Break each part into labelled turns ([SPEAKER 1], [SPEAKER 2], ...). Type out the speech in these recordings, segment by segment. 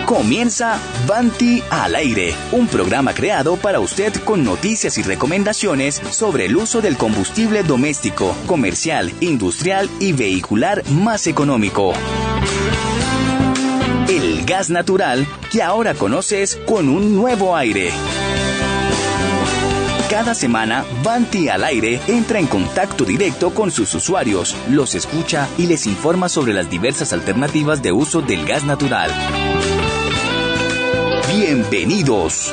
[SPEAKER 1] Comienza Vanti al aire, un programa creado para usted con noticias y recomendaciones sobre el uso del combustible doméstico, comercial, industrial y vehicular más económico. El gas natural que ahora conoces con un nuevo aire. Cada semana, Vanti al aire entra en contacto directo con sus usuarios, los escucha y les informa sobre las diversas alternativas de uso del gas natural. ¡Bienvenidos!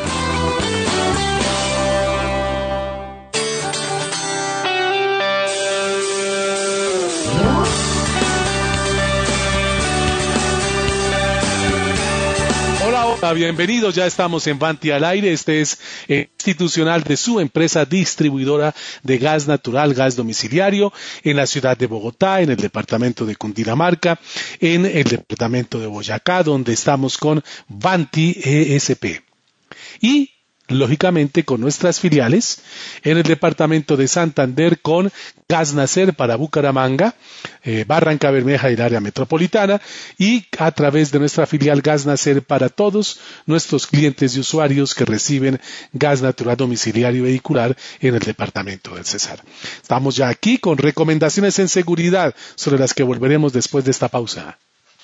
[SPEAKER 2] Hola, bienvenidos, ya estamos en Vanti al aire. Este es institucional de su empresa distribuidora de gas natural, gas domiciliario, en la ciudad de Bogotá, en el departamento de Cundinamarca, en el departamento de Boyacá, donde estamos con Vanti ESP. Y lógicamente con nuestras filiales en el departamento de Santander con Gas Nacer para Bucaramanga, Barranca Bermeja y el área metropolitana, y a través de nuestra filial Gas Nacer para todos nuestros clientes y usuarios que reciben gas natural domiciliario y vehicular en el departamento del Cesar. Estamos ya aquí con recomendaciones en seguridad sobre las que volveremos después de esta pausa.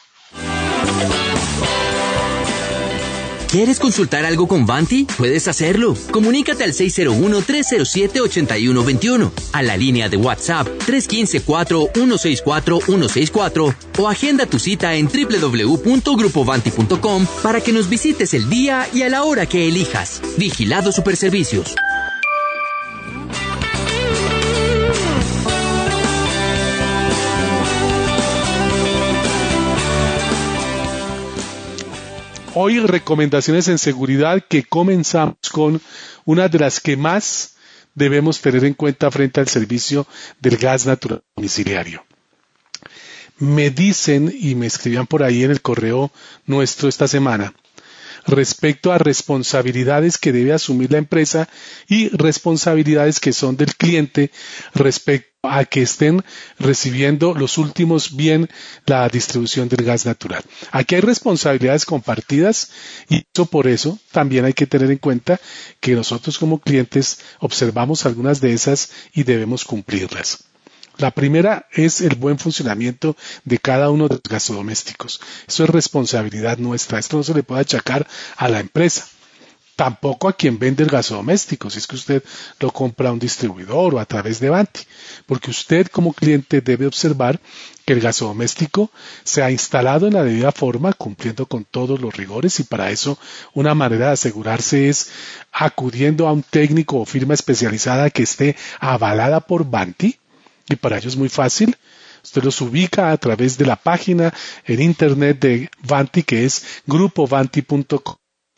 [SPEAKER 3] ¿Quieres consultar algo con Vanti? Puedes hacerlo. Comunícate al 601-307-8121, a la línea de WhatsApp 315-4164-164 o agenda tu cita en www.grupovanti.com para que nos visites el día y a la hora que elijas. Vigilado Superservicios.
[SPEAKER 2] Hoy recomendaciones en seguridad que comenzamos con una de las que más debemos tener en cuenta frente al servicio del gas natural domiciliario. Me dicen y me escribían por ahí en el correo nuestro esta semana respecto a responsabilidades que debe asumir la empresa y responsabilidades que son del cliente respecto a que estén recibiendo los últimos bien la distribución del gas natural. Aquí hay responsabilidades compartidas y por eso también hay que tener en cuenta que nosotros como clientes observamos algunas de esas y debemos cumplirlas. La primera es el buen funcionamiento de cada uno de los gasodomésticos. Eso es responsabilidad nuestra. Esto no se le puede achacar a la empresa. Tampoco a quien vende el gasodoméstico, si es que usted lo compra a un distribuidor o a través de Vanti, porque usted como cliente debe observar que el gasodoméstico sea instalado en la debida forma, cumpliendo con todos los rigores, y para eso una manera de asegurarse es acudiendo a un técnico o firma especializada que esté avalada por Vanti, y para ello es muy fácil. Usted los ubica a través de la página en internet de Vanti, que es grupovanti.com.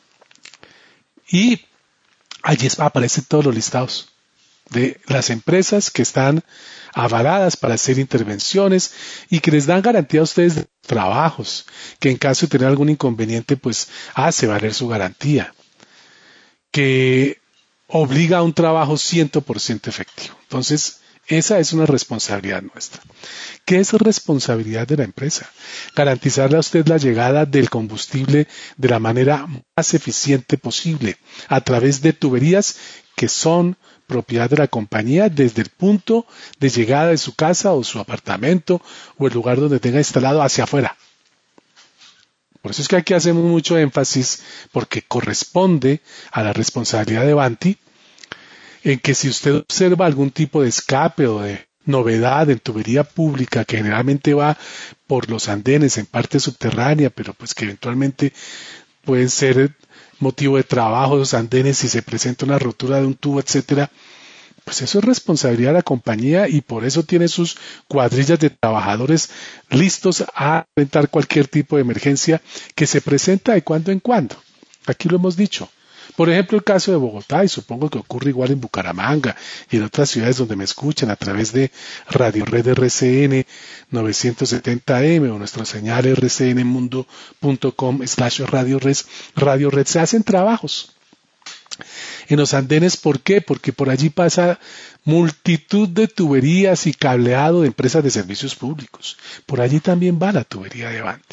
[SPEAKER 2] Y allí aparecen todos los listados de las empresas que están avaladas para hacer intervenciones y que les dan garantía a ustedes de trabajos, que en caso de tener algún inconveniente, pues hace valer su garantía, que obliga a un trabajo 100% efectivo. Entonces, esa es una responsabilidad nuestra. ¿Qué es responsabilidad de la empresa? Garantizarle a usted la llegada del combustible de la manera más eficiente posible, a través de tuberías que son propiedad de la compañía desde el punto de llegada de su casa o su apartamento o el lugar donde tenga instalado hacia afuera. Por eso es que aquí hacemos mucho énfasis, porque corresponde a la responsabilidad de Vanti, en que si usted observa algún tipo de escape o de novedad en tubería pública que generalmente va por los andenes en parte subterránea, pero pues que eventualmente pueden ser motivo de trabajo de los andenes si se presenta una rotura de un tubo, etcétera, pues eso es responsabilidad de la compañía y por eso tiene sus cuadrillas de trabajadores listos a enfrentar cualquier tipo de emergencia que se presenta de cuando en cuando. Aquí lo hemos dicho. Por ejemplo, el caso de Bogotá, y supongo que ocurre igual en Bucaramanga y en otras ciudades donde me escuchan a través de Radio Red RCN 970M o nuestra señal rcnmundo.com/Radio Red, se hacen trabajos en los andenes. ¿Por qué? Porque por allí pasa multitud de tuberías y cableado de empresas de servicios públicos. Por allí también va la tubería de Vanti.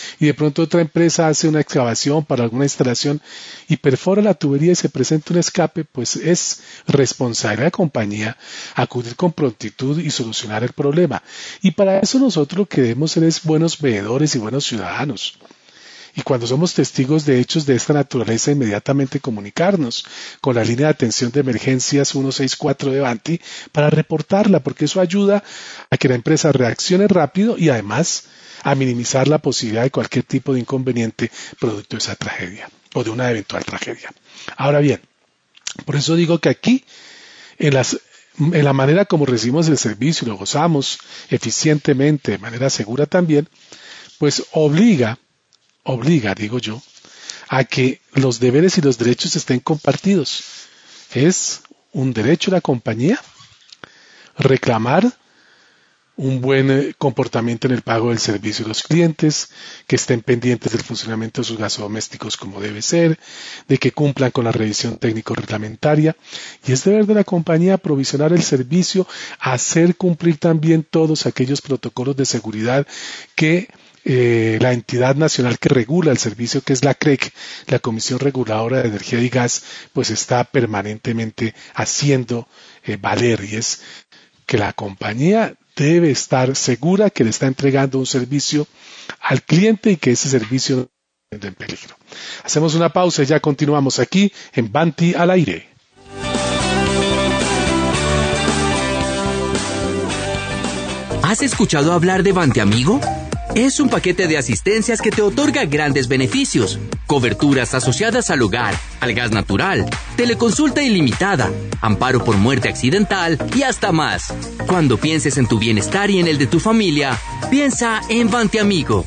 [SPEAKER 2] y de pronto otra empresa hace una excavación para alguna instalación y perfora la tubería y se presenta un escape, pues es responsabilidad de la compañía acudir con prontitud y solucionar el problema. Y para eso nosotros lo que debemos ser es buenos veedores y buenos ciudadanos. Y cuando somos testigos de hechos de esta naturaleza, inmediatamente comunicarnos con la línea de atención de emergencias 164 de Vanti para reportarla, porque eso ayuda a que la empresa reaccione rápido y además a minimizar la posibilidad de cualquier tipo de inconveniente producto de esa tragedia o de una eventual tragedia. Ahora bien, por eso digo que aquí, en la manera como recibimos el servicio y lo gozamos eficientemente, de manera segura también, pues obliga, digo yo, a que los deberes y los derechos estén compartidos. Es un derecho de la compañía reclamar un buen comportamiento en el pago del servicio de los clientes, que estén pendientes del funcionamiento de sus gasodomésticos como debe ser, de que cumplan con la revisión técnico-reglamentaria, y es deber de la compañía provisionar el servicio, hacer cumplir también todos aquellos protocolos de seguridad que la entidad nacional que regula el servicio, que es la CREG, la Comisión Reguladora de Energía y Gas, pues está permanentemente haciendo valer, y es que la compañía debe estar segura que le está entregando un servicio al cliente y que ese servicio no esté en peligro. Hacemos una pausa y ya continuamos aquí en Vanti al aire.
[SPEAKER 3] ¿Has escuchado hablar de Vanti Amigo? Es un paquete de asistencias que te otorga grandes beneficios, coberturas asociadas al hogar, al gas natural, teleconsulta ilimitada, amparo por muerte accidental y hasta más. Cuando pienses en tu bienestar y en el de tu familia, piensa en Vanti Amigo.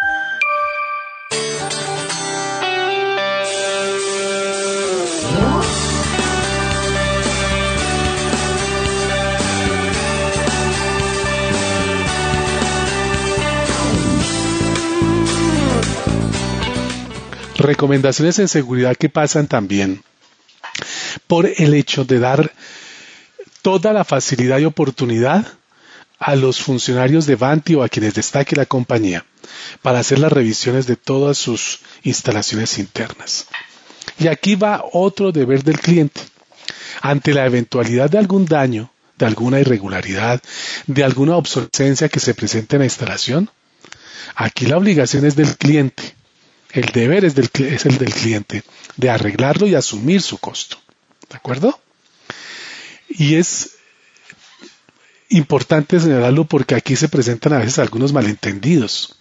[SPEAKER 2] Recomendaciones en seguridad que pasan también por el hecho de dar toda la facilidad y oportunidad a los funcionarios de Vanti o a quienes destaque la compañía para hacer las revisiones de todas sus instalaciones internas. Y aquí va otro deber del cliente. Ante la eventualidad de algún daño, de alguna irregularidad, de alguna obsolescencia que se presente en la instalación, aquí la obligación es del cliente. El deber es el del cliente, de arreglarlo y asumir su costo. ¿De acuerdo? Y es importante señalarlo porque aquí se presentan a veces algunos malentendidos.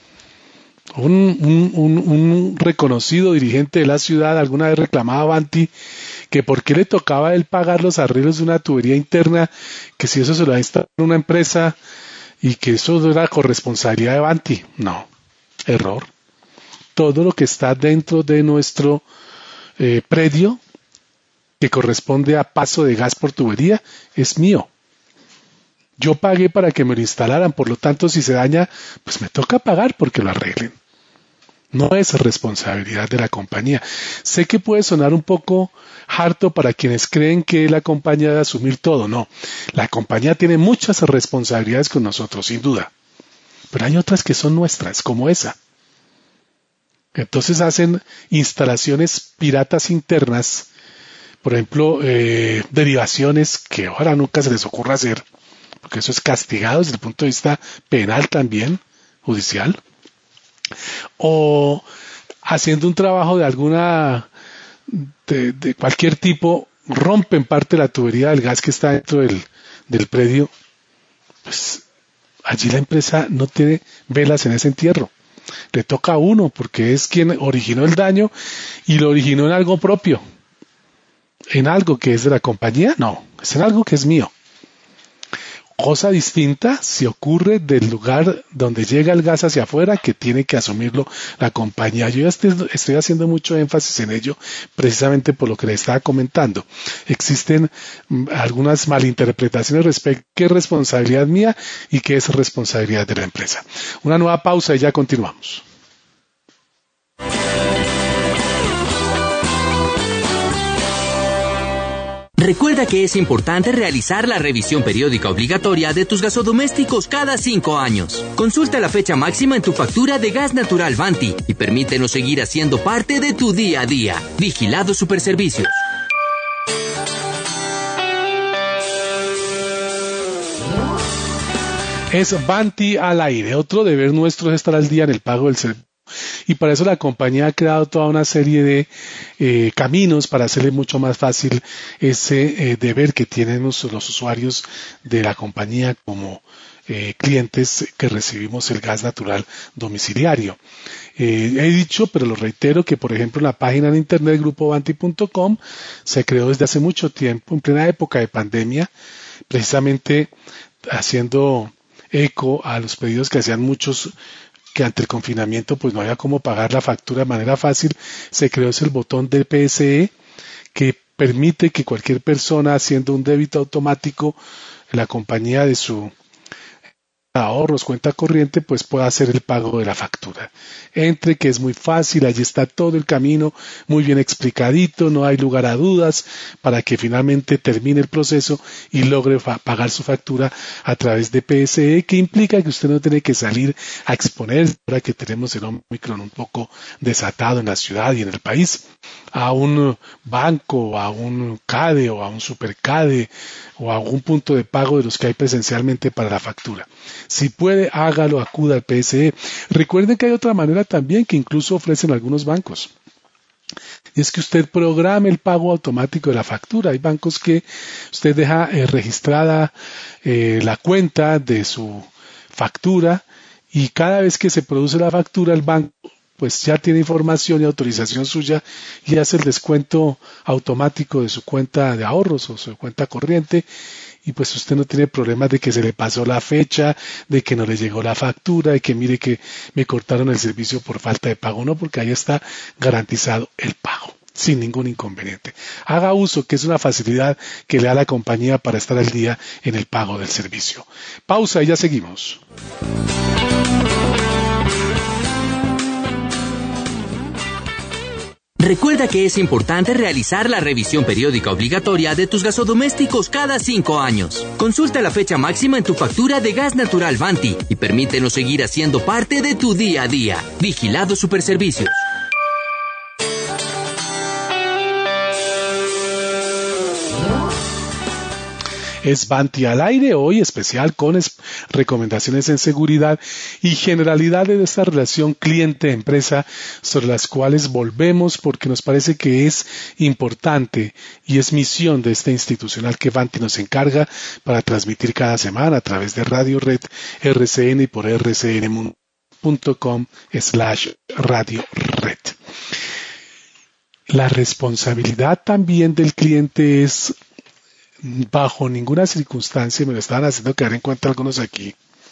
[SPEAKER 2] Un reconocido dirigente de la ciudad alguna vez reclamaba a Vanti que por qué le tocaba a él pagar los arreglos de una tubería interna, que si eso se lo ha instalado en una empresa y que eso era corresponsabilidad de Vanti. No, error. Todo lo que está dentro de nuestro predio, que corresponde a paso de gas por tubería, es mío. Yo pagué para que me lo instalaran, por lo tanto, si se daña, pues me toca pagar porque lo arreglen. No es responsabilidad de la compañía. Sé que puede sonar un poco harto para quienes creen que la compañía debe asumir todo. No, la compañía tiene muchas responsabilidades con nosotros, sin duda. Pero hay otras que son nuestras, como esa. Entonces hacen instalaciones piratas internas, por ejemplo, derivaciones que ojalá nunca se les ocurra hacer, porque eso es castigado desde el punto de vista penal también, judicial, o haciendo un trabajo de cualquier tipo, rompen parte de la tubería del gas que está dentro del predio, pues allí la empresa no tiene velas en ese entierro. Le toca a uno porque es quien originó el daño y lo originó en algo propio. ¿En algo que es de la compañía? No, es en algo que es mío. Cosa distinta si ocurre del lugar donde llega el gas hacia afuera, que tiene que asumirlo la compañía. Yo ya estoy haciendo mucho énfasis en ello precisamente por lo que le estaba comentando. Existen algunas malinterpretaciones respecto a qué es responsabilidad mía y qué es responsabilidad de la empresa. Una nueva pausa y ya continuamos.
[SPEAKER 3] Recuerda que es importante realizar la revisión periódica obligatoria de tus gasodomésticos cada 5 años. Consulta la fecha máxima en tu factura de gas natural Vanti y permítenos seguir haciendo parte de tu día a día. Vigilado Superservicios.
[SPEAKER 2] Es Vanti al aire. Otro deber nuestro es estar al día en el pago del servicio. Y para eso la compañía ha creado toda una serie de caminos para hacerle mucho más fácil ese deber que tienen los usuarios de la compañía como clientes que recibimos el gas natural domiciliario. He dicho, pero lo reitero, que por ejemplo en la página de internet grupovanti.com se creó desde hace mucho tiempo, en plena época de pandemia, precisamente haciendo eco a los pedidos que hacían muchos que ante el confinamiento pues no había cómo pagar la factura de manera fácil. Se creó ese el botón de PSE que permite que cualquier persona haciendo un débito automático en la compañía de su ahorros, cuenta corriente, pues pueda hacer el pago de la factura. Entre que es muy fácil, allí está todo el camino muy bien explicadito, no hay lugar a dudas para que finalmente termine el proceso y logre pagar su factura a través de PSE, que implica que usted no tiene que salir a exponer, ahora que tenemos el Omicron un poco desatado en la ciudad y en el país, a un banco, a un CADE o a un superCADE o a algún punto de pago de los que hay presencialmente para la factura. Si puede, hágalo, acuda al PSE. Recuerden que hay otra manera también que incluso ofrecen algunos bancos. Y es que usted programe el pago automático de la factura. Hay bancos que usted deja registrada la cuenta de su factura y cada vez que se produce la factura, el banco pues ya tiene información y autorización suya y hace el descuento automático de su cuenta de ahorros o su cuenta corriente y pues usted no tiene problemas de que se le pasó la fecha, de que no le llegó la factura, de que mire que me cortaron el servicio por falta de pago, no, porque ahí está garantizado el pago sin ningún inconveniente. Haga uso, que es una facilidad que le da la compañía para estar al día en el pago del servicio. Pausa y ya seguimos.
[SPEAKER 3] Recuerda que es importante realizar la revisión periódica obligatoria de tus gasodomésticos cada 5 años. Consulta la fecha máxima en tu factura de gas natural Vanti y permítenos seguir haciendo parte de tu día a día. Vigilado Superservicios.
[SPEAKER 2] Es Vanti al aire, hoy especial con recomendaciones en seguridad y generalidades de esta relación cliente-empresa sobre las cuales volvemos porque nos parece que es importante y es misión de esta institucional que Vanti nos encarga para transmitir cada semana a través de Radio Red RCN y por rcn.com/Radio Red. La responsabilidad también del cliente es bajo ninguna circunstancia, me lo estaban haciendo caer en cuenta algunos aquí,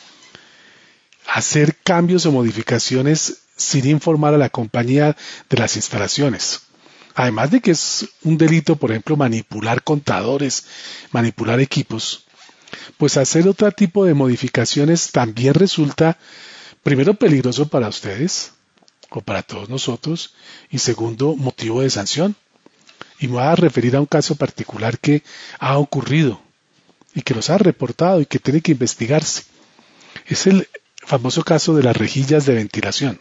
[SPEAKER 2] hacer cambios o modificaciones sin informar a la compañía de las instalaciones. Además de que es un delito, por ejemplo, manipular contadores, manipular equipos, pues hacer otro tipo de modificaciones también resulta, primero, peligroso para ustedes o para todos nosotros y segundo, motivo de sanción. Y me voy a referir a un caso particular que ha ocurrido y que nos ha reportado y que tiene que investigarse. Es el famoso caso de las rejillas de ventilación.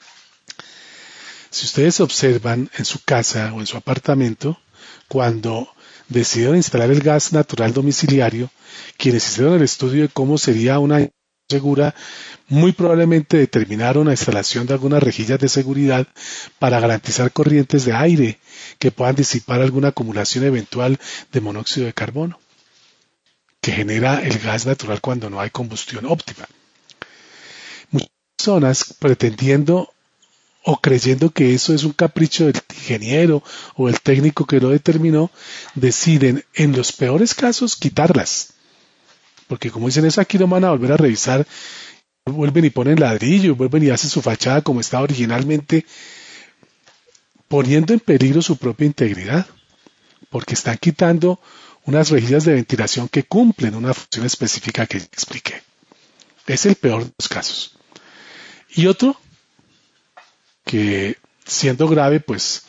[SPEAKER 2] Si ustedes observan en su casa o en su apartamento, cuando decidieron instalar el gas natural domiciliario, quienes hicieron el estudio de cómo sería una segura, muy probablemente determinaron la instalación de algunas rejillas de seguridad para garantizar corrientes de aire que puedan disipar alguna acumulación eventual de monóxido de carbono, que genera el gas natural cuando no hay combustión óptima. Muchas personas pretendiendo o creyendo que eso es un capricho del ingeniero o el técnico que lo determinó, deciden en los peores casos quitarlas. Porque como dicen eso, aquí no van a volver a revisar, vuelven y ponen ladrillo, vuelven y hacen su fachada como estaba originalmente, poniendo en peligro su propia integridad, porque están quitando unas rejillas de ventilación que cumplen una función específica que expliqué. Es el peor de los casos. Y otro, que siendo grave, pues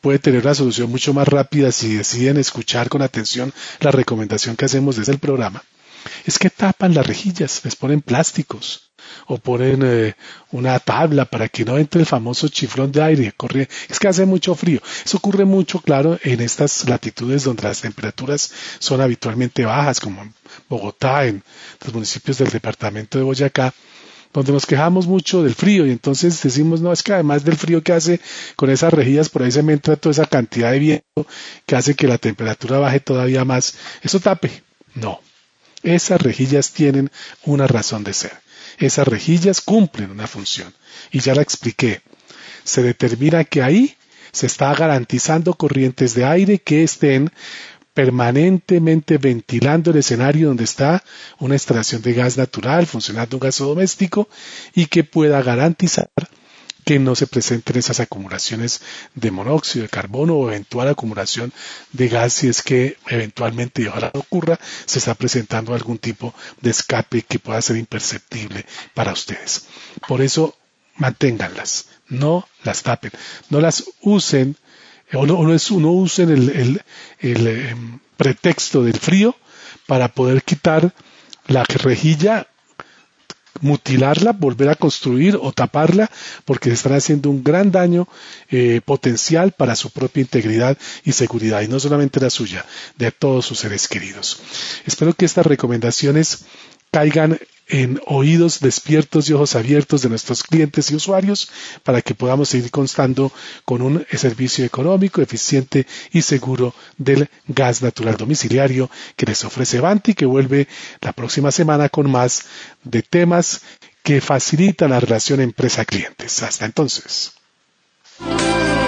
[SPEAKER 2] puede tener una solución mucho más rápida si deciden escuchar con atención la recomendación que hacemos desde el programa, es que tapan las rejillas, les ponen plásticos o ponen una tabla para que no entre el famoso chiflón de aire. Es que hace mucho frío. Eso ocurre mucho, claro, en estas latitudes donde las temperaturas son habitualmente bajas, como en Bogotá, en los municipios del departamento de Boyacá, donde nos quejamos mucho del frío y entonces decimos, no, es que además del frío que hace con esas rejillas, por ahí se me entra toda esa cantidad de viento que hace que la temperatura baje todavía más. Eso tape. No. Esas rejillas tienen una razón de ser. Esas rejillas cumplen una función. Y ya la expliqué. Se determina que ahí se está garantizando corrientes de aire que estén permanentemente ventilando el escenario donde está una extracción de gas natural, funcionando un gaso doméstico, y que pueda garantizar que no se presenten esas acumulaciones de monóxido de carbono o eventual acumulación de gas si es que eventualmente, y ojalá no ocurra, se está presentando algún tipo de escape que pueda ser imperceptible para ustedes. Por eso, manténganlas, no las tapen, no las usen, no usen el pretexto del frío para poder quitar la rejilla, mutilarla, volver a construir o taparla, porque se están haciendo un gran daño potencial para su propia integridad y seguridad, y no solamente la suya, de todos sus seres queridos. Espero que estas recomendaciones caigan en oídos despiertos y ojos abiertos de nuestros clientes y usuarios para que podamos seguir constando con un servicio económico, eficiente y seguro del gas natural domiciliario que les ofrece Vanti, que vuelve la próxima semana con más de temas que facilitan la relación empresa-clientes. Hasta entonces.